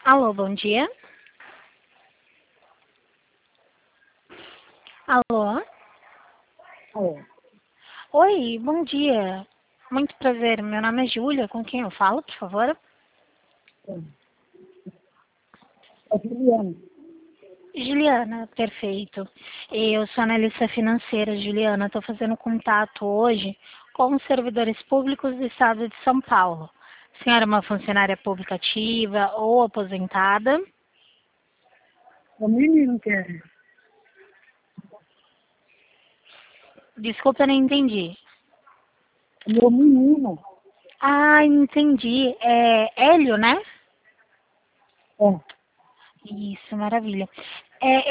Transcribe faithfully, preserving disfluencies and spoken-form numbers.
Alô, bom dia. Alô? Alô? Oi, bom dia. Muito prazer. Meu nome é Júlia. Com quem eu falo, por favor? É Juliana. Juliana, perfeito. Eu sou analista financeira, Juliana. Estou fazendo contato hoje com os servidores públicos do estado de São Paulo. A senhora é uma funcionária pública ativa ou aposentada? O menino que é. Desculpa, eu não entendi. Meu menino. Ah, entendi. É Hélio, né? É. Isso, maravilha. É,